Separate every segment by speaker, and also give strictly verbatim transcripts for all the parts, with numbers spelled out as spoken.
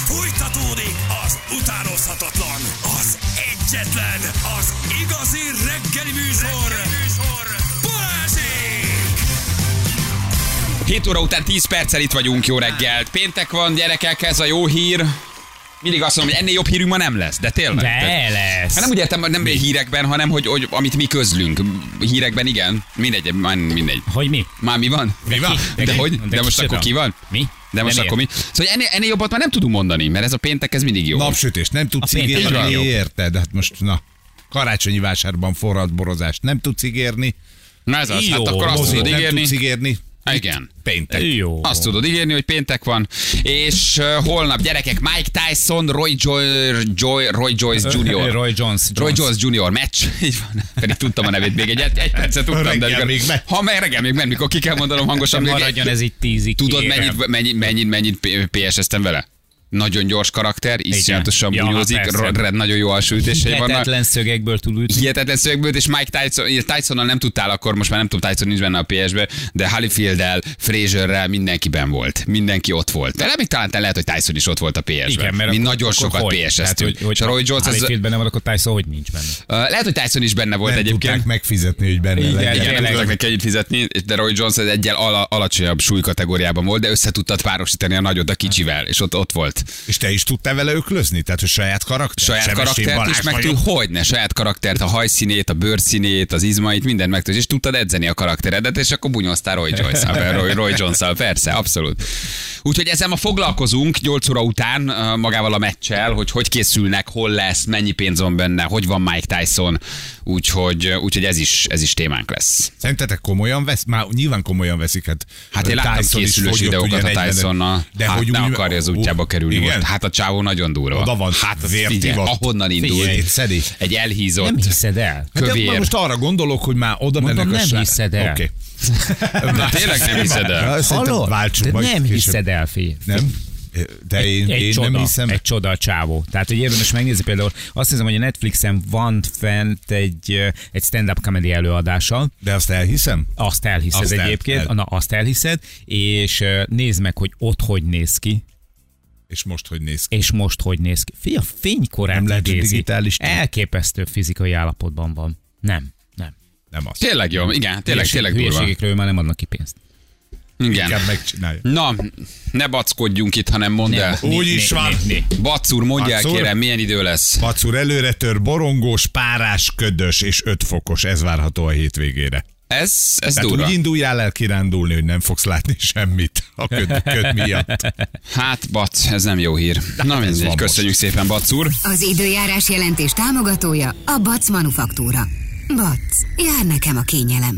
Speaker 1: Fújtatódik az utánozhatatlan, az egyetlen, az igazi reggeli műsor, reggeli műsor. Balázsék!
Speaker 2: hét óra után tíz perccel itt vagyunk, jó reggelt. Péntek van, gyerekek, ez a jó hír. Mindig azt mondom, hogy ennél jobb hírünk ma nem lesz, de tényleg.
Speaker 3: De lesz.
Speaker 2: Hát nem úgy értem, nem mi? hírekben, hanem hogy, hogy amit mi közlünk. Hírekben igen, mindegy, már mindegy.
Speaker 3: Hogy mi?
Speaker 2: Már mi van?
Speaker 3: Mi van?
Speaker 2: De, de hogy? De, de most akkor ki van?
Speaker 3: Mi?
Speaker 2: De most
Speaker 3: nem
Speaker 2: akkor
Speaker 3: ér.
Speaker 2: mi? Szóval ennél, ennél jobbat már nem tudunk mondani, mert ez a péntek, ez mindig jó.
Speaker 4: Napsütés, nem tudsz
Speaker 3: A péntek
Speaker 4: ígérni,
Speaker 3: a legjobb.
Speaker 4: érted? Hát most, na, karácsonyi vásárban forralt borozást nem tudsz ígérni.
Speaker 2: Na ez az,
Speaker 3: Jó,
Speaker 2: hát akkor azt
Speaker 4: Mozit
Speaker 2: tudod
Speaker 4: nem
Speaker 2: ígérni.
Speaker 4: tudsz ígérni.
Speaker 2: Igen.
Speaker 4: Péntek.
Speaker 3: Jó.
Speaker 2: Azt tudod ígérni, hogy péntek van, és uh, holnap gyerekek Mike Tyson, Roy, Joy, Joy, Roy Joyce junior
Speaker 3: Roy Jones.
Speaker 2: Roy Jones junior meccs. Így van. Pedig tudtam a nevét még egy, egy percet tudtam.
Speaker 4: Reggel
Speaker 2: de
Speaker 4: még megy.
Speaker 2: Ha meg reggel még menj, mikor ki kell mondanom hangosan.
Speaker 3: Nem
Speaker 2: még
Speaker 3: maradjon
Speaker 2: egy-
Speaker 3: ez így tízig.
Speaker 2: Tudod,
Speaker 3: kérem.
Speaker 2: mennyit, mennyit, mennyit, mennyit pé es-eztem vele? Nagyon gyors karakter, iszonyatosan
Speaker 3: Ja,
Speaker 2: bunyózik,
Speaker 3: persze.
Speaker 2: ro- red- nagyon jó alsóütései vannak.
Speaker 3: Hihetetlen szögekből tud ütni.
Speaker 2: Hihetetlen szövegből, és Mike Tyson, Tysonnal nem tudtál akkor, most már nem tudom, Tyson nincs benne a pé es-be, de Holyfield-el, Frazierrel mindenkiben volt. Mindenki ott volt. De még talán lehet, hogy Tyson is ott volt a pé es-ben.
Speaker 3: Igen, mert
Speaker 2: Mi
Speaker 3: akkor-
Speaker 2: nagyon
Speaker 3: akkor
Speaker 2: sokat
Speaker 3: hogy?
Speaker 2: pé es-eztünk.
Speaker 3: Tehát, hogy,
Speaker 2: És a Roy Jones, az,
Speaker 3: Holyfield benne van, akkor Tyson hogy nincs benne?
Speaker 2: uh, lehet, hogy Tyson is benne volt
Speaker 4: Nem
Speaker 2: egyébként.
Speaker 4: tudták megfizetni, hogy benne
Speaker 3: Igen,
Speaker 4: legyen.
Speaker 2: Igen, nem
Speaker 3: tényleg.
Speaker 2: tudtak neki ennyit fizetni, de Roy Jones egy egyel ala, alacsonyabb súlykategóriában volt, de össze tudtad párosítani a nagyot a kicsivel, és ott, ott volt.
Speaker 4: És te is tudtál vele öklözni? Tehát, hogy saját karakter?
Speaker 2: Saját
Speaker 4: Sebesség
Speaker 2: karaktert
Speaker 4: Balázs
Speaker 2: is meg
Speaker 4: vagyok.
Speaker 2: tud, hogyne, saját karaktert, a hajszínét, a bőrszínét, az izmait, mindent meg tudsz, és tudtad edzeni a karakteredet, és akkor bunyoztál Roy Joyce-szal, Roy, Roy Jones-szal, persze, abszolút. Úgyhogy ezzel ma foglalkozunk nyolc óra után uh, magával a meccsel, hogy hogy készülnek, hol lesz, mennyi pénz van benne, hogy van Mike Tyson, úgyhogy, úgyhogy ez is, ez is témánk lesz.
Speaker 4: Szerintetek komolyan vesz? Már nyilván komolyan veszik. Hát,
Speaker 2: Hát én láttam
Speaker 4: Tyson is
Speaker 2: készülős
Speaker 4: fogyott,
Speaker 2: videókat
Speaker 4: ugye,
Speaker 2: a
Speaker 4: negyven
Speaker 2: Tysonnal,
Speaker 4: De
Speaker 2: hát
Speaker 4: hogy
Speaker 2: ne
Speaker 4: úgy-
Speaker 2: akarja az útjába kerülni
Speaker 4: igen?
Speaker 2: most. Hát a csávó nagyon durva.
Speaker 4: Oda van,
Speaker 2: hát
Speaker 4: vért
Speaker 2: figyelj,
Speaker 4: ivott.
Speaker 2: ahonnan indult.
Speaker 4: Figyelj, szedi.
Speaker 2: Egy elhízott
Speaker 3: Nem hiszed el.
Speaker 4: Hát de
Speaker 2: kövér.
Speaker 4: már most arra gondolok, hogy már oda
Speaker 3: Mondom,
Speaker 4: mennek a
Speaker 3: nem
Speaker 4: srác-
Speaker 3: hiszed el.
Speaker 4: Oké.
Speaker 2: De tényleg nem hiszed el.
Speaker 4: Ja, szerintem
Speaker 3: Hallod?
Speaker 4: váltsunk
Speaker 3: De
Speaker 4: majd
Speaker 3: nem
Speaker 4: később.
Speaker 3: hiszed el, fi.
Speaker 4: Nem? De én,
Speaker 3: Egy
Speaker 4: én
Speaker 3: csoda,
Speaker 4: nem hiszem.
Speaker 3: egy csoda a csávó. Tehát, hogy érdemes megnézni például, azt hiszem, hogy a Netflixen van fent egy, egy stand-up comedy előadása,
Speaker 4: De azt elhiszem?
Speaker 3: azt elhiszed
Speaker 4: Azt el-
Speaker 3: egyébként,
Speaker 4: el-
Speaker 3: na azt elhiszed, és ö, nézd meg, hogy ott hogy néz ki,
Speaker 4: És most hogy néz ki?
Speaker 3: és most hogy néz ki. Fia, fénykorán
Speaker 4: Nem lehet, hogy
Speaker 3: idézi.
Speaker 4: digitális tér?
Speaker 3: Elképesztő fizikai állapotban van. Nem, nem.
Speaker 4: Nem az.
Speaker 2: Tényleg jó, igen, tényleg, tényleg durva.
Speaker 3: Hülyeségekről már nem adnak ki pénzt.
Speaker 2: Igen.
Speaker 4: Inkább megcsinálja.
Speaker 2: Na, ne backodjunk itt, hanem mondd el.
Speaker 3: Né,
Speaker 4: Úgy
Speaker 3: né,
Speaker 4: is
Speaker 3: né,
Speaker 4: van.
Speaker 3: né.
Speaker 2: Bacúr, mondj el
Speaker 4: Bacúr?
Speaker 2: kérem, milyen idő lesz?
Speaker 4: Pacur előre tör, borongós, párás, ködös és öt fokos. Ez várható a hétvégére.
Speaker 2: Ez, ez
Speaker 4: Tehát
Speaker 2: durva.
Speaker 4: úgy induljál el kirándulni, hogy nem fogsz látni semmit a köd, köd miatt.
Speaker 2: Hát, Bac, ez nem jó hír. Na mindegy,
Speaker 4: van
Speaker 2: köszönjük szépen, Bacúr.
Speaker 5: Az időjárás jelentés támogatója a Bac Manufaktúra. Bac, jár nekem a kényelem.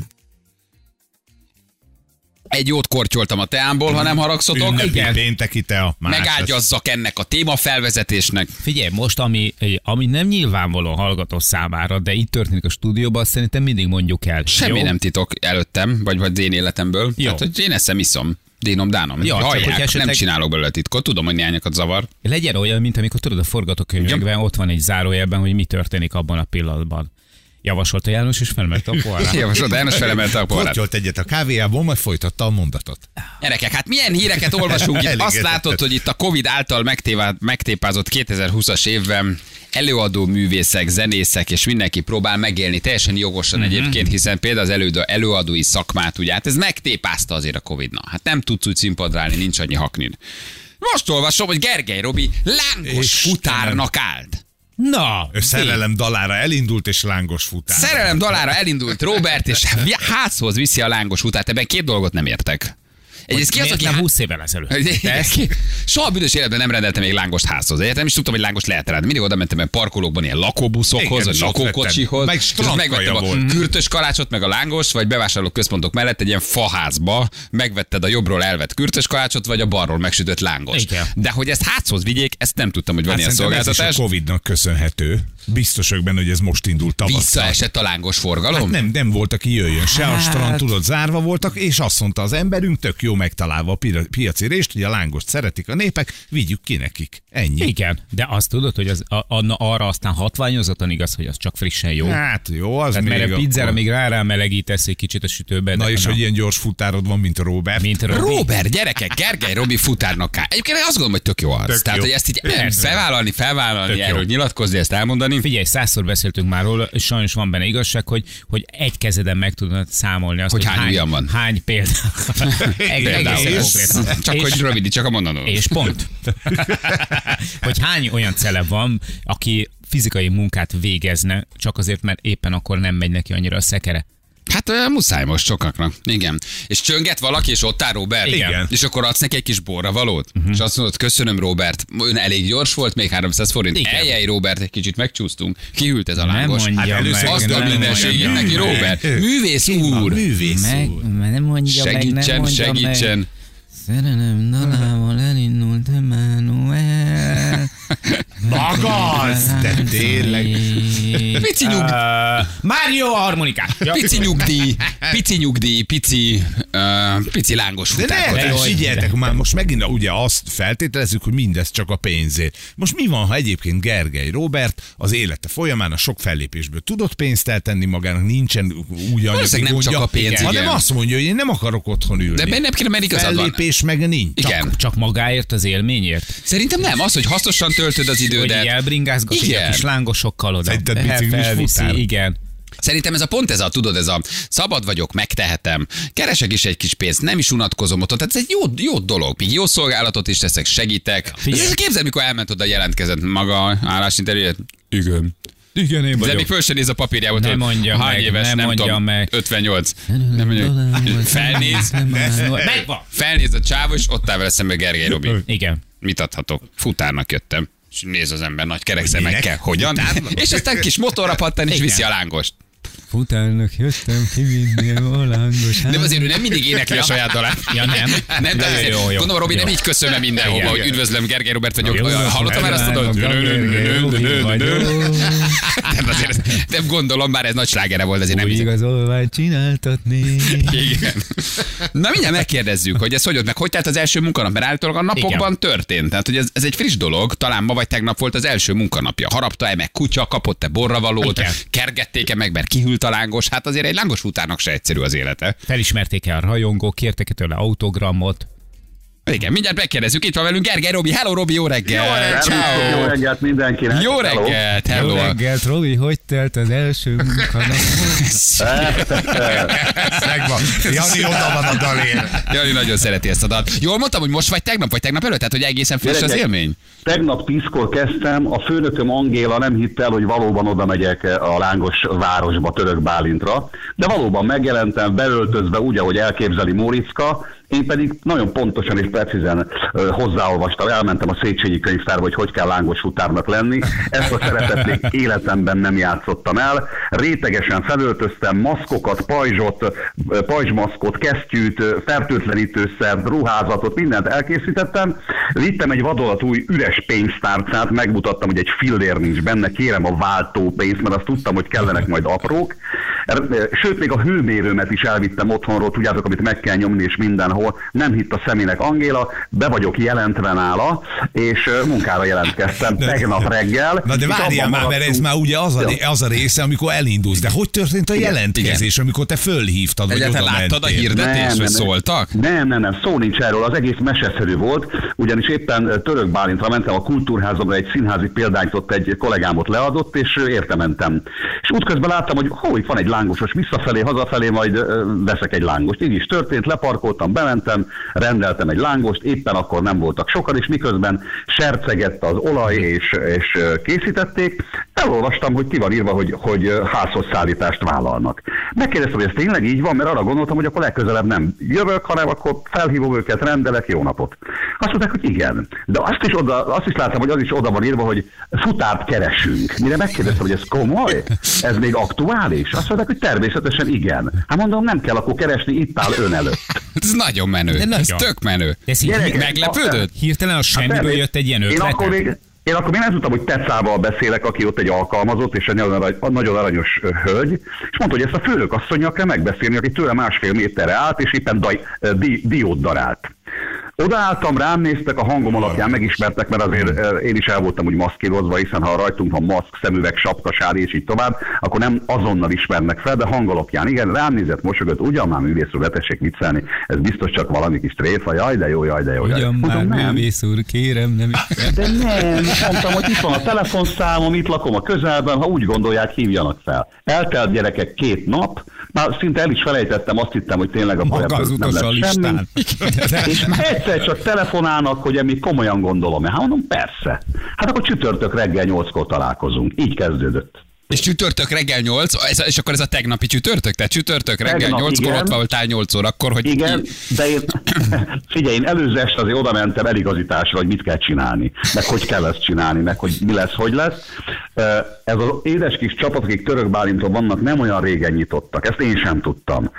Speaker 2: Egy jót kortyoltam a teámból, ha nem haragszotok.
Speaker 4: Ünnepi pénteki tea. Más lesz.
Speaker 2: Megágyazzak ennek a témafelvezetésnek.
Speaker 3: Figyelj, most ami, ami nem nyilvánvaló hallgató számára, de itt történik a stúdióban, azt szerintem mindig mondjuk el.
Speaker 2: Semmi
Speaker 3: jó?
Speaker 2: nem titok előttem, vagy vagy az én életemből.
Speaker 3: Jó.
Speaker 2: Tehát, hogy én eszem, iszom. Dénom, dánom.
Speaker 3: Ja, csak
Speaker 2: Hallják,
Speaker 3: hogy esetleg-
Speaker 2: nem csinálok belőle titkot. Tudom, hogy néhányakat zavar.
Speaker 3: Legyen olyan, mint amikor tudod a forgatókönyvekben, ott van egy zárójelben, hogy mi történik abban a pillanatban. Javasolta János, és felmerte a poárát.
Speaker 2: Javaslod, János felemelte a porrát.
Speaker 4: Kortyolt egyet a kávéjából, majd folytatta a mondatot.
Speaker 2: Gyerekek, hát milyen híreket olvasunk itt? Azt
Speaker 4: Elégedett.
Speaker 2: látod, hogy itt a Covid által megtévá- megtépázott kétezer-húszas évben előadó művészek, zenészek, és mindenki próbál megélni, teljesen jogosan
Speaker 3: Mhm.
Speaker 2: egyébként, hiszen például az elődő, előadói szakmát, ugye, hát ez megtépázta azért a Covid-na. Hát nem tudsz úgy színpadra állni, nincs annyi haknid. Most olvasom, hogy Gergely Robi lángos
Speaker 4: Istenem.
Speaker 2: futárnak állt.
Speaker 3: Na,
Speaker 4: Ő szerelem dalára elindult, és lángos futár.
Speaker 2: Szerelem dalára elindult Robert, és házhoz viszi a lángos futát. Ebben két dolgot nem értek. Egyrészt ki az,
Speaker 3: miért
Speaker 2: aki
Speaker 3: nem
Speaker 2: há-
Speaker 3: húsz évvel ezelőtt?
Speaker 2: De ezt ki- Soha büdös életben nem rendeltem még lángost házhoz. Értem, nem is tudtam, hogy lángos lehet rá. Mindig oda mentem egy parkolókban ilyen lakóbuszokhoz,
Speaker 4: Igen,
Speaker 2: vagy
Speaker 4: és ott
Speaker 2: lakókocsihoz.
Speaker 4: vettem. Meg
Speaker 2: És
Speaker 4: strandkaja
Speaker 2: megvettem a
Speaker 4: volt.
Speaker 2: kürtös kalácsot, meg a lángos, vagy bevásárló központok mellett egy ilyen faházba megvetted a jobbról elvett kürtös kalácsot, vagy a balról megsütött lángos.
Speaker 3: Igen.
Speaker 2: De hogy ezt házhoz vigyék, ezt nem tudtam, hogy van
Speaker 4: Hát
Speaker 2: ilyen
Speaker 4: szerintem ez is a
Speaker 2: szolgáltatás.
Speaker 4: Covidnak köszönhető. Biztos vagyok benne, hogy ez most indult tavasszal.
Speaker 2: Visszaesett a lángos forgalom.
Speaker 4: Hát nem, nem volt, aki jöjjön. Se a
Speaker 2: Hát.
Speaker 4: strand, tudod, zárva voltak, és azt mondta az emberünk, tök jó megtalálva a piaci rést, hogy a lángost szeretik a népek, vigyük ki nekik. Ennyi.
Speaker 3: Igen, de azt tudod, hogy az, a, a, arra aztán hatványozottan igaz, hogy az csak frissen jó.
Speaker 4: Hát jó, az
Speaker 3: Tehát
Speaker 4: még
Speaker 3: mert a pizzára
Speaker 4: akkor...
Speaker 3: még rá melegítesz egy kicsit a sütőbe.
Speaker 4: Na és
Speaker 3: na.
Speaker 4: hogy ilyen gyors futárod van, mint a Robert.
Speaker 3: Mint a Robi.
Speaker 2: Robert, gyerekek, Gergely, Robi futárnak. Egyébként azt gondolom, hogy tök jó az.
Speaker 4: Tök
Speaker 2: Tehát,
Speaker 4: jó.
Speaker 2: hogy ezt így
Speaker 3: Persze.
Speaker 2: felvállalni, felvállalni,
Speaker 3: Tök jó.
Speaker 2: erről nyilatkozni, ezt elmondani.
Speaker 3: Figyelj, százszor beszéltünk már róla, és sajnos van benne igazság, hogy, hogy egy kezeden meg tudod számolni azt,
Speaker 2: Hogy
Speaker 3: hogy,
Speaker 2: hány
Speaker 3: hány,
Speaker 2: ujjam van.
Speaker 3: hány példa.
Speaker 2: Például.
Speaker 3: Egészen
Speaker 2: Csak
Speaker 3: és,
Speaker 2: hogy rövid, csak a mondanom.
Speaker 3: és pont. Hogy hány olyan celeb van, aki fizikai munkát végezne, csak azért, mert éppen akkor nem megy neki annyira a szekere.
Speaker 2: Hát uh, muszáj most sokaknak. Igen. És csönget valaki, és ott áll Robert.
Speaker 3: Igen.
Speaker 2: És akkor adsz neki egy kis borravalót. Uh-huh. És azt mondod, köszönöm Robert, ön elég gyors volt, még háromszáz forint.
Speaker 3: Igen.
Speaker 2: Eljej Robert, egy kicsit megcsúsztunk. Kihűlt ez a
Speaker 3: Nem
Speaker 2: lángos.
Speaker 3: mondja
Speaker 2: Hát
Speaker 3: meg,
Speaker 2: azt a
Speaker 3: nem
Speaker 2: mindenségét
Speaker 3: mondja
Speaker 2: neki
Speaker 3: meg.
Speaker 2: Robert. Művész úr.
Speaker 4: Művész
Speaker 3: Meg,
Speaker 4: úr.
Speaker 3: nem mondja meg, nem
Speaker 2: Segítsen,
Speaker 3: mondja
Speaker 2: segítsen.
Speaker 3: meg. Szerelem dalával elindult Emmanuel.
Speaker 4: Maga az, de tényleg.
Speaker 2: Pici nyugdíj.
Speaker 3: Uh, Mário a harmonikát. Ja.
Speaker 2: Pici nyugdíj, pici nyugdíj, pici, uh, pici lángos
Speaker 4: De
Speaker 2: futár.
Speaker 4: ne,
Speaker 3: De
Speaker 4: és
Speaker 3: hogy-
Speaker 4: figyeljetek, már most megint ugye azt feltételezzük, hogy mindez csak a pénzért. Most mi van, ha egyébként Gergely Robert az élete folyamán a sok fellépésből tudott pénzt eltenni magának, nincsen úgy anyagi
Speaker 2: Valószínűleg nem csak
Speaker 4: gondja,
Speaker 2: a pénz,
Speaker 4: hanem
Speaker 2: igen.
Speaker 4: azt mondja, hogy én nem akarok otthon ülni.
Speaker 2: De bennem kéne, mert igazad van.
Speaker 4: Fellépés meg nincs.
Speaker 2: Igen.
Speaker 3: Csak, csak magáért, az élményért?
Speaker 2: Szerintem nem, az, hogy hasznosan töltöd az
Speaker 3: Hogy
Speaker 2: idődet.
Speaker 3: így elbringázgat, hogy a
Speaker 2: Igen.
Speaker 3: kis lángosokkal oda.
Speaker 4: Szerinted
Speaker 3: Fel-
Speaker 4: biciklis
Speaker 3: felviszi,
Speaker 4: futár?
Speaker 3: igen.
Speaker 2: Szerintem ez a pont ez a, tudod, ez a szabad vagyok, megtehetem, keresek is egy kis pénzt, nem is unatkozom otthon, tehát ez egy jó, jó dolog, még jó szolgálatot is teszek, segítek. Ez képzeld, mikor elment oda, jelentkezett maga állásinterjúját. Igen.
Speaker 3: Igen, én
Speaker 2: De még föl sem néz a papírjából,
Speaker 3: Ne
Speaker 2: hogy
Speaker 3: mondja
Speaker 2: hány
Speaker 3: meg,
Speaker 2: éves,
Speaker 3: ne
Speaker 2: nem
Speaker 3: mondja
Speaker 2: tudom,
Speaker 3: meg.
Speaker 2: ötvennyolc. Nem mondja, felnéz,
Speaker 3: Megvan.
Speaker 2: felnéz a csávó, és ott áll vele szembe Gergely Robi.
Speaker 3: Igen.
Speaker 2: Mit adhatok? Futárnak jöttem. És néz az ember nagy kerek
Speaker 4: Hogy
Speaker 2: szemekkel.
Speaker 4: minek?
Speaker 2: Hogyan?
Speaker 4: Futárnak?
Speaker 2: És aztán kis motorra pattan, és
Speaker 3: Igen.
Speaker 2: viszi a lángost.
Speaker 3: Futárnak jöttem, kivinni a lángos.
Speaker 2: De azért ő nem mindig énekli a saját dalát.
Speaker 3: Ja, nem?
Speaker 2: Nem, de
Speaker 3: Jó, jó, jó.
Speaker 2: gondolom, Robi
Speaker 3: Jó.
Speaker 2: nem így köszönöm mindenhova,
Speaker 3: Igen.
Speaker 2: hogy üdvözlöm, Gergely Robert vagyok.
Speaker 3: Jó,
Speaker 2: Hallottam már azt, hogy...
Speaker 3: Gergely Robi vagyok.
Speaker 2: Nem, azért, nem gondolom, bár ez nagy slágere volt, azért nem
Speaker 3: Új
Speaker 2: így.
Speaker 3: igazolványt csináltatni.
Speaker 2: Igen. Na mindjárt megkérdezzük, hogy ez hogy ott meg, hogy telt az első munkanap, mert állítólag a napokban
Speaker 3: Igen.
Speaker 2: történt. Tehát, hogy ez, ez egy friss dolog, talán ma vagy tegnap volt az első munkanapja. Harapta-e meg kutya, kapott-e borravalót,
Speaker 3: Igen.
Speaker 2: kergették-e meg, mert kihűlt a lángos. Hát azért egy lángos futárnak se egyszerű az élete.
Speaker 3: Felismerték el a rajongók, kértek tőle autogramot.
Speaker 2: Igen, mindjárt megkérdezzük, itt van velünk Gergely Robi. Hello Robi, jó reggel!
Speaker 6: Jó
Speaker 2: Ciao.
Speaker 6: reggelt mindenkinek!
Speaker 2: Jó
Speaker 6: Hello.
Speaker 2: reggelt,
Speaker 3: Jó
Speaker 2: hello!
Speaker 3: reggelt, Robi, hogy telt az első munkanap?
Speaker 4: Megvan. Jani, oda van a dalér.
Speaker 2: Jani nagyon szereti ezt a dalt. Jól mondtam, hogy most vagy tegnap, vagy tegnap előtt? Tehát, hogy egészen friss az
Speaker 6: Gyerekek,
Speaker 2: élmény?
Speaker 6: Tegnap tízkor kezdtem, a főnököm Angéla nem hitte el, hogy valóban oda megyek a lángos városba, Török Bálintra, de valóban megjelentem, beöltözve úgy, ahogy elképzeli Móriczka, én pedig nagyon pontosan és precízen ö, hozzáolvastam, elmentem a Széchenyi könyvtárba, hogy hogy kell lángos futárnak lenni. Ezt a szerepet még életemben nem játszottam el. Rétegesen felöltöztem, maszkokat, pajzsot, ö, pajzsmaszkot, kesztyűt, ö, fertőtlenítőszert, ruházatot, mindent elkészítettem. Vittem egy vadolatúj üres pénztárcát, megmutattam, hogy egy fillér nincs benne, kérem a váltópénzt, mert azt tudtam, hogy kellenek majd aprók. Sőt, még a hőmérőmet is elvittem otthonról, tudjátok, amit meg kell nyomni, és mindenhol. Nem hitt a szemének Angéla, be vagyok jelentve nála, és munkára jelentkeztem tegnap reggel.
Speaker 4: Na de várjál már, mert ez már ugye az a, az a része, amikor elindulsz. De hogy történt a jelentkezés, amikor te fölhívtad, vagy oda
Speaker 2: Egyáltalán láttad a
Speaker 4: mentél?
Speaker 2: hirdetést, vagy szóltak?
Speaker 6: Nem, nem, nem, szó nincs erről, az egész meseszerű volt, ugyanis éppen Török Bálintra mentem a kultúrházamra, egy színházi példányt ott egy kollégámot leadott, és érte mentem. És útközben láttam, hogy hó, itt van egy lángosos, visszafelé, hazafelé majd ö, veszek egy lángost. Így is történt, leparkoltam, bementem, rendeltem egy lángost, éppen akkor nem voltak sokan, és miközben sercegett az olaj, és, és ö, készítették, elolvastam, hogy ki van írva, hogy, hogy ö, házhoz szállítást vállalnak. Megkérdeztem, hogy ez tényleg így van, mert arra gondoltam, hogy akkor legközelebb nem jövök, hanem akkor felhívom őket, rendelek, jó napot. Azt mondták, hogy igen. De azt is, oda, azt is láttam, hogy az is oda van írva, hogy futárt keresünk. Mire megkérdeztem, hogy ez komoly? Ez még aktuális? Azt mondták, hogy természetesen igen. Hát mondom, nem kell akkor keresni, itt áll ön előtt.
Speaker 2: Ez nagyon menő.
Speaker 3: De
Speaker 2: Ez
Speaker 3: nagyon.
Speaker 2: tök menő.
Speaker 3: De ez így
Speaker 6: Gyerekek,
Speaker 3: hí-
Speaker 2: Meglepődött?
Speaker 3: hirtelen a semmiből
Speaker 6: Hát nem,
Speaker 3: jött egy ilyen
Speaker 6: Én akkor
Speaker 3: ötlet.
Speaker 6: még, Én akkor még nem tudtam, hogy Tetszával beszélek, aki ott egy alkalmazott, és egy nagyon, arany, nagyon aranyos hölgy, és mondta, hogy ezt a főnökasszonnyal kell megbeszélni, aki tőle másfél méterre állt, és éppen daj, di, diót darált. Odaálltam, rám néztek, a hangom alapján megismertek, mert azért én is el voltam úgy maszkírozva, hiszen ha rajtunk van maszk, szemüveg, sapka, sár és így tovább, akkor nem azonnal ismernek fel, de hang alapján. Igen, rám nézett, mosolyogott, ugyan már művész úr, vetessék viccelni, ez biztos csak valami kis tréfa, jaj de jó, jaj de jó.
Speaker 3: Ugyan már
Speaker 6: nem.
Speaker 3: Művész úr, kérem, nem is.
Speaker 6: De nem, mondtam, hogy itt van a telefonszámom, itt lakom a közelben, ha úgy gondolják, hívjanak fel. Eltelt gyerekek két nap, már szinte el is felejtettem, azt hittem, hogy tényleg a
Speaker 3: maga az utolsó listán.
Speaker 6: És egyszer csak telefonálnak, hogy én még komolyan gondolom. Hát mondom, persze. Hát akkor csütörtök reggel nyolckor találkozunk. Így kezdődött.
Speaker 2: És csütörtök reggel nyolc, és akkor ez a tegnapi csütörtök? Tehát csütörtök reggel
Speaker 6: Tegnap,
Speaker 2: nyolckor
Speaker 6: igen.
Speaker 2: ott voltál nyolckor, akkor, hogy...
Speaker 6: Igen, de én, figyelj, én előző este azért oda mentem eligazításra, hogy mit kell csinálni, meg hogy kell ezt csinálni, meg hogy mi lesz, hogy lesz. Ez az édes kis csapat, akik Török Bálinton vannak, nem olyan régen nyitottak, ezt én sem tudtam.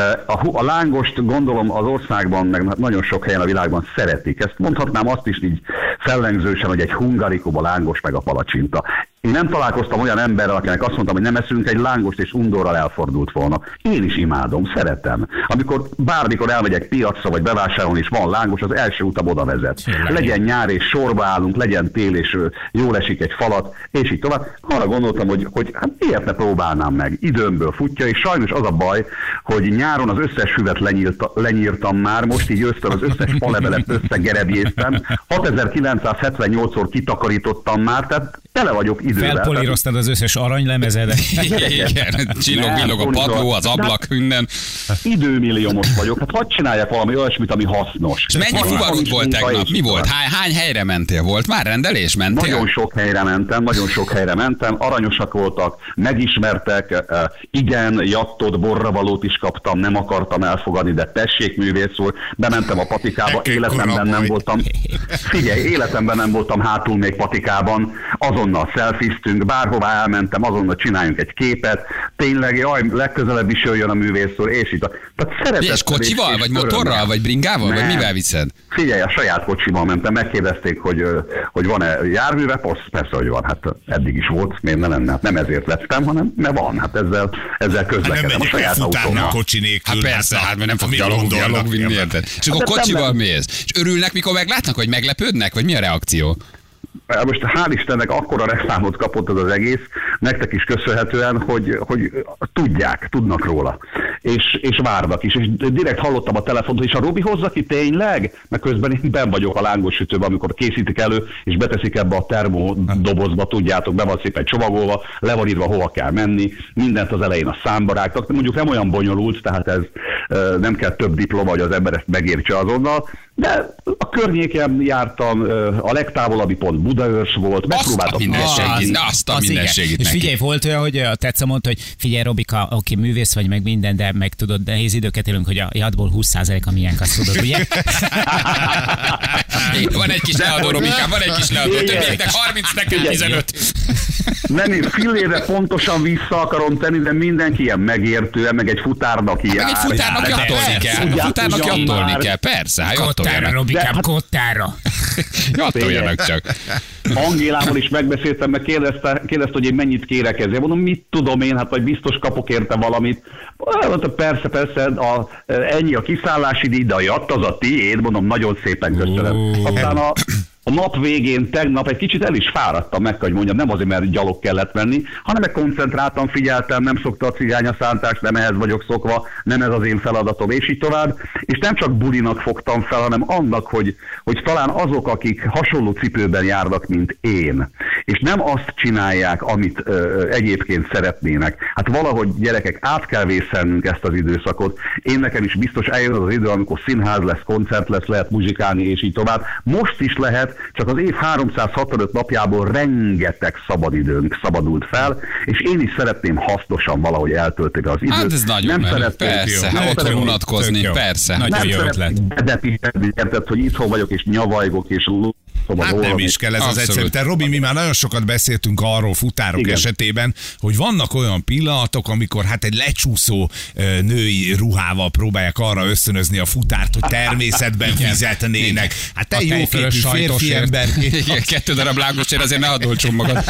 Speaker 6: A, a lángost gondolom az országban, meg nagyon sok helyen a világban szeretik. Ezt mondhatnám azt is így fellengzősen, hogy egy hungarikóba lángos meg a palacsinta. Én nem találkoztam olyan emberrel, akinek azt mondtam, hogy nem eszünk egy lángost, és undorral elfordult volna. Én is imádom, szeretem. Amikor bármikor elmegyek piacra, vagy bevásárolni, és van lángos, az első utam oda vezet. Legyen nyár, és sorba állunk, legyen tél, és jól esik egy falat, és így tovább. Arra gondoltam, hogy, hogy hát miért ne próbálnám meg. Időmből futja, és sajnos az a baj, hogy nyáron az összes füvet lenyírta, lenyírtam már, most így ősztől az összes falevelet összegerebjéztem. hatezer-kilencszázhetvennyolcszor kitakarítottam már, tehát tele vagyok idővel.
Speaker 3: Felpolíroztad az összes aranylemezedet.
Speaker 2: Igen, csillog-villog a padló, az ablak, minden.
Speaker 6: Időmilliómos vagyok, hát hadd csinálják valami olyasmit, ami hasznos.
Speaker 2: És mennyi fuvarod volt tegnap? Mi volt? Hány, hány helyre mentél? Volt már rendelés? Mentél?
Speaker 6: Nagyon sok helyre mentem, nagyon sok helyre mentem, aranyosak voltak, megismertek, igen, jattot, borravalót is kaptam, nem akartam elfogadni, de tessék művész úr, bementem a patikába, életemben nem voltam, figyelj, életemben nem voltam hátul még patikában, azonnal szelfiztünk, bárhová elmentem, azonnal csináljunk egy képet, tényleg, jaj, legközelebb is jöjjön a művész úr, és így.
Speaker 2: És kocsival, vagy motorral, vagy bringával, nem. Vagy mivel viszed?
Speaker 6: Figyelj, a saját kocsimal mentem, megkérdezték, hogy, hogy van-e járműve, persze, hogy van, hát eddig is volt, miért ne lenne, nem ezért lettem, hanem mert van, hát ezzel, ezzel közlekedem a saját autómmal.
Speaker 4: Kocsi nélkül.
Speaker 2: Hát persze, hát mert nem fog gyalog, gyalog vinni, érted? És akkor kocsival mész. És örülnek, mikor meglátnak, hogy meglepődnek, vagy mi a reakció?
Speaker 6: Most hál' Istennek akkora reklámot kapott ez az egész, nektek is köszönhetően, hogy, hogy tudják, tudnak róla. És, és várnak is. És direkt hallottam a telefont, és a Robi hozza ki tényleg? Mert közben én benn vagyok a lángos sütőben, amikor készítik elő, és beteszik ebbe a termodobozba, tudjátok, be van szépen csomagolva, le van írva, hova kell menni, mindent az elején a számba rágtak. Mondjuk nem olyan bonyolult, tehát ez nem kell több diploma, hogy az ember ezt megértse azonnal, de a környéken jártam, a legtávolabbi pont Budaörs volt, megpróbáltam.
Speaker 2: Azt a mindenségét, azt a mindenségét.
Speaker 3: És figyelj, volt olyan, hogy a Tetsző mondta, hogy figyelj Robika, oké, művész vagy meg minden, de meg tudod, nehéz időket élünk, hogy a jadból húsz százalék a miénk, azt tudod, ugye?
Speaker 2: Van egy kis leadó, Robikám, van egy kis leadó, többieknek harminc, nekem tizenöt.
Speaker 6: Nem, én fillére pontosan vissza akarom tenni, de mindenki ilyen megértően, meg egy futárnak jár.
Speaker 2: Meg egy futárnak jattolni kell. A futárnak jattolni kell, persze. Hát
Speaker 3: kottára, Robikám, kottára.
Speaker 2: Jattoljanak csak.
Speaker 6: Angélával is megbeszéltem, meg kérdezte, kérdezte, hogy én mennyit kérek ezért. Mondom, mit tudom én, hát vagy biztos kapok érte valamit. Mondta, persze, persze, a, ennyi a kiszállási díj, de a jatt az a tiéd, mondom, nagyon szépen köszönöm. Aztán a A nap végén, tegnap egy kicsit el is fáradtam, meg kell, hogy mondjam, nem azért, mert gyalog kellett menni, hanem meg koncentráltan figyeltem, nem szokta a cigány a szántást, nem ehhez vagyok szokva, nem ez az én feladatom, és így tovább. És nem csak bulinak fogtam fel, hanem annak, hogy, hogy talán azok, akik hasonló cipőben járnak, mint én, és nem azt csinálják, amit ö, egyébként szeretnének. Hát valahogy, gyerekek, át kell vészelnünk ezt az időszakot. Én nekem is biztos eljön az az idő, amikor színház lesz, koncert lesz, lehet muzsikálni, és így tovább. Most is lehet, csak az év háromszázhatvanöt napjából rengeteg szabadidőnk szabadult fel, és én is szeretném hasznosan valahogy eltölteni az időt.
Speaker 2: Hát ez nagyon
Speaker 6: nem
Speaker 2: szeretném, persze, hát otthon unatkozni, persze.
Speaker 3: Nagyon jó ötlet.
Speaker 6: Nem szeretném, hogy itthon vagyok, és nyavajgok, és Szóval
Speaker 4: Hát nem is kell ez
Speaker 2: Abszolút.
Speaker 4: az egyszerű. Te, Robi, mi már nagyon sokat beszéltünk arról futárok
Speaker 6: Igen.
Speaker 4: esetében, hogy vannak olyan pillanatok, amikor hát egy lecsúszó ö, női ruhával próbálják arra ösztönözni a futárt, hogy természetben fizetnének. Hát te
Speaker 3: A
Speaker 4: jóképű
Speaker 3: tejfölös
Speaker 4: férfi
Speaker 3: sajtosért.
Speaker 4: ember.
Speaker 2: Igen, kettő darab lángosért azért ne adolcsom magad.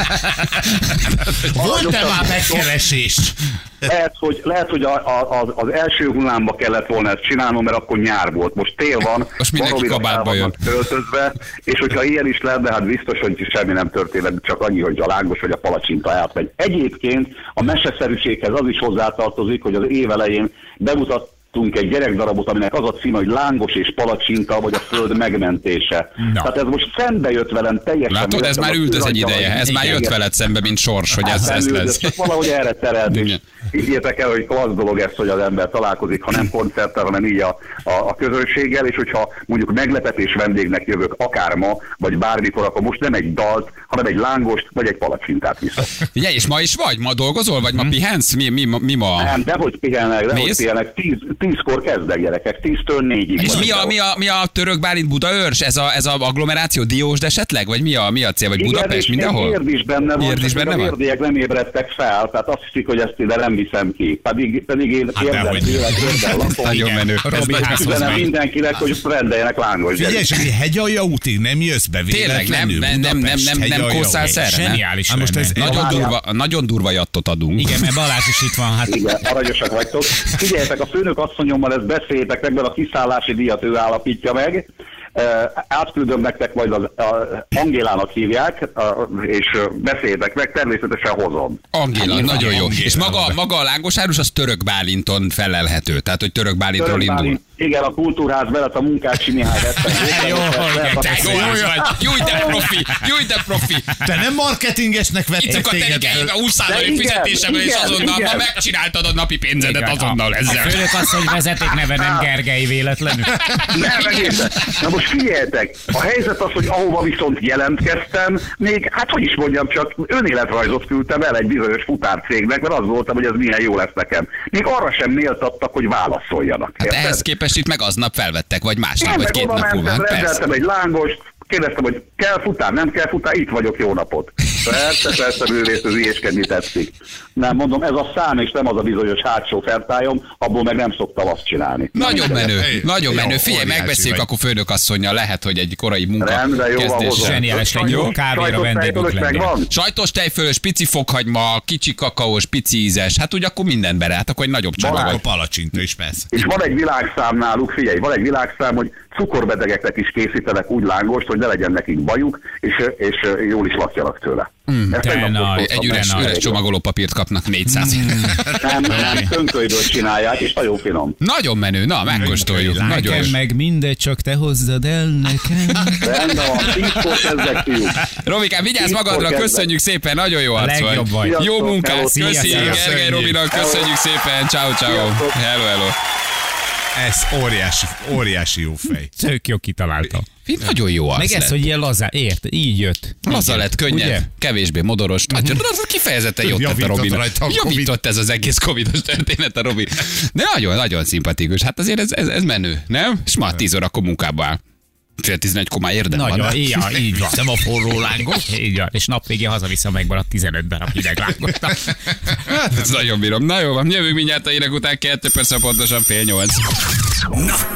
Speaker 4: Volt-e már megkeresés?
Speaker 6: Lehet, hogy, lehet, hogy a, a, az, az első hullámba kellett volna ezt csinálnom, mert akkor nyár volt. Most tél van,
Speaker 2: Most mindenki
Speaker 6: valóban
Speaker 2: kabátba
Speaker 6: el
Speaker 2: jön.
Speaker 6: vannak töltözve, és hogyha ilyen is lenne, hát biztos, hogy semmi nem történik, csak annyi, hogy a lángos vagy a palacsinta átmegy. Egyébként a meseszerűséghez az is hozzátartozik, hogy az év elején bemutat egy gyerekdarabot, aminek az a címe, hogy Lángos és palacsinta, vagy a föld megmentése.
Speaker 3: Na.
Speaker 6: Tehát ez most szembe jött velem teljesen.
Speaker 2: Látod, ez már ült ez egy ideje. Ez már jött veled szembe, mint sors, hogy ez, ez lesz.
Speaker 6: Csak valahogy erre terelt, és
Speaker 2: Igen.
Speaker 6: higgyétek el, hogy klassz dolog ez, hogy az ember találkozik, ha nem koncerttel, hanem így a, a, a közönséggel, és hogyha mondjuk meglepetés vendégnek jövök, akár ma, vagy bármikor, akkor most nem egy dalt, hanem egy lángost, vagy egy palacsintát viszok.
Speaker 2: Ugye, és ma is vagy? Ma dolgozol, vagy ma pihensz? Mi, mi, mi ma?
Speaker 6: Nem, dehogy pihennek, dehogy
Speaker 2: Mész?
Speaker 6: pihennek, tíz, tízkor kezdek gyerekek, tíztől négyig.
Speaker 2: És
Speaker 6: vagyok
Speaker 2: mi a,
Speaker 6: ott.
Speaker 2: mi, a, mi a török Bálint Budaörs? Ez a, ez a agglomeráció Diósd esetleg? Vagy mi a, mi a cél? Vagy
Speaker 6: Igen,
Speaker 2: Budapest?
Speaker 6: és
Speaker 2: Mindenhol?
Speaker 6: Érd is benne van,
Speaker 2: Érd is
Speaker 6: csak
Speaker 2: benne
Speaker 6: az
Speaker 2: van?
Speaker 6: érdiek nem ébredtek fel, tehát azt hiszik, hogy ezt ide nem viszem ki. Pedig, pedig én
Speaker 4: Hát
Speaker 6: érdem
Speaker 4: dehogy.
Speaker 6: tőle, érdem lapom.
Speaker 2: Nagyon menő. Ez
Speaker 3: Robi
Speaker 2: nagyon
Speaker 3: házhoz
Speaker 6: Üzenem
Speaker 3: megy.
Speaker 6: mindenkinek, hogy rendeljenek lángos
Speaker 4: Figyelj,
Speaker 6: gyerek.
Speaker 4: és egy hegyalja útig nem jössz be
Speaker 2: Tényleg, nem,
Speaker 4: véletlenül?
Speaker 2: nem, nem, nem,
Speaker 4: Budapest,
Speaker 2: nem, nem
Speaker 4: hegyalja
Speaker 2: kószálsz
Speaker 4: út.
Speaker 2: erre, nem?
Speaker 3: Zseniális
Speaker 4: Hát most
Speaker 3: lenne.
Speaker 4: ez-
Speaker 2: Nagyon
Speaker 6: Várjál.
Speaker 2: durva, nagyon durva jattot adunk.
Speaker 3: Igen, mert Balázs is itt van. Hát
Speaker 6: Igen, aranyosak vagytok. Figyeljetek, a főnök asszonyommal ezt beszéljétek meg, mert a kiszállási díjat ő állapítja meg. Uh, átküldöm nektek, majd az uh, Angélának hívják, uh, és uh, beszéljétek meg, természetesen hozom.
Speaker 2: Angéla, nagyon jó.
Speaker 4: Angéla.
Speaker 2: És maga, maga a lángosárus az Török Bálinton felelhető. Tehát, hogy Török Bálintról
Speaker 6: Török
Speaker 2: indul.
Speaker 6: Bálint, igen, a kultúrház mellett a Munkácsi Mihály hetven.
Speaker 3: Jó,
Speaker 6: Lehet,
Speaker 3: te
Speaker 6: akkor-
Speaker 3: jó vagy.
Speaker 2: Júj, de profi! Júj, de profi!
Speaker 4: Te nem marketingesnek vettek
Speaker 2: Itt a
Speaker 4: téged?
Speaker 2: tenyébe húsz
Speaker 6: De
Speaker 2: százalék
Speaker 6: igen,
Speaker 2: fizetésemből, és
Speaker 6: igen,
Speaker 2: azonnal
Speaker 6: igen.
Speaker 2: ma megcsináltad a napi pénzedet
Speaker 3: igen,
Speaker 2: azonnal
Speaker 3: a,
Speaker 2: ezzel.
Speaker 3: a főnök asszony vezeték neve nem Gergely véletlenül.
Speaker 6: Nem, egészen. Na most figyeljetek, a helyzet az, hogy ahova viszont jelentkeztem, még, hát hogy is mondjam, csak önéletrajzot küldtem el egy bizonyos futárcégnek, mert az voltam, hogy ez milyen jó lesz nekem. Még arra sem méltattak, hogy válaszoljanak.
Speaker 2: Hát
Speaker 6: érted?
Speaker 2: ehhez képest itt meg aznap felvettek, vagy másnap,
Speaker 6: Én
Speaker 2: vagy
Speaker 6: meg
Speaker 2: két
Speaker 6: oda
Speaker 2: nap múlva.
Speaker 6: mentem,
Speaker 2: Hát persze.
Speaker 6: rendeltem egy lángost, kérdeztem, hogy kell futár, nem kell futár, itt vagyok, jó napot. Persze, persze, művész, az ilyeskedni tetszik. Nem, mondom, ez a szám, és nem az a bizonyos hátsó fertályom, abból meg nem szoktam azt csinálni.
Speaker 2: Nagyon menő,
Speaker 4: Hey,
Speaker 2: nagyon
Speaker 4: jó,
Speaker 2: menő. Figyelj,
Speaker 4: óriási
Speaker 2: megbeszéljük
Speaker 4: vagy.
Speaker 2: akkor főnökasszonnyal, lehet, hogy egy korai munka
Speaker 6: Rendben, jó,
Speaker 2: kezdés.
Speaker 6: hozom.
Speaker 3: Zseniális legyen, jó kávéra vendégünk lenni.
Speaker 6: van?
Speaker 2: Sajtos tejfölös, pici fokhagyma, kicsi kakaós, pici ízes, hát ugye akkor minden bele, hát akkor egy nagyobb
Speaker 4: Csak
Speaker 2: család.
Speaker 4: a palacsinta is persze.
Speaker 6: És van egy világszám náluk, figyelj, van egy világszám, hogy cukorbetegeknek is készítenek úgy lángost, hogy ne legyen nekik bajuk, és, és jól is lakjanak tőle. Mm,
Speaker 3: te nagy,
Speaker 2: Egy üres,
Speaker 3: Benne
Speaker 2: üres csomagolópapírt kapnak négyszáz.
Speaker 6: Nem, nem, tönkölyből csinálják, és nagyon finom.
Speaker 2: Nagyon menő, na, megkóstoljuk. Nagyon
Speaker 3: Nekem
Speaker 2: jó.
Speaker 3: meg mindegy, csak te hozzad el nekem.
Speaker 6: Rendben van, tízkor kezdek, fiúk.
Speaker 2: Robikám, vigyázz
Speaker 6: Tízkor
Speaker 2: magadra,
Speaker 6: kezdek.
Speaker 2: köszönjük szépen, nagyon jó
Speaker 3: A
Speaker 2: arc
Speaker 3: legjobb vagy.
Speaker 2: Jó
Speaker 6: Sziasztok,
Speaker 2: munkát,
Speaker 6: hello,
Speaker 2: köszi,
Speaker 3: szia, szia.
Speaker 2: Gergely Robinak, köszönjük szépen, ciao ciao.
Speaker 6: Sziasztok.
Speaker 2: Hello, hello.
Speaker 4: Ez óriási, óriási jó fej.
Speaker 3: Tök jó kitalálta.
Speaker 2: Nagyon jó arc
Speaker 3: Meg ez,
Speaker 2: lett.
Speaker 3: hogy ilyen lazá, ért, így jött.
Speaker 2: Laza lett, könnyed,
Speaker 3: Ugye?
Speaker 2: kevésbé modoros. Uh-huh. Kifejezetten jót tett a
Speaker 4: Javított
Speaker 2: Robinak.
Speaker 4: rajta a Covid.
Speaker 2: Javított ez az egész covidos történet a Robi. De nagyon, nagyon szimpatikus. Hát azért ez, ez, ez menő, nem? És már tíz órakor munkába áll. Fél tizenegykor már érdem van.
Speaker 3: Nagyon, ja, így van.
Speaker 4: Nem a forró lángos.
Speaker 3: Így van. És nap végén hazaviszem megmaradt tizenöt darab hideg lángosnak.
Speaker 2: Hát, ez nagyon bírom. Na jó van, jövünk mindjárt a hírek után, kettő perc pontosan fél nyolc.
Speaker 1: Na,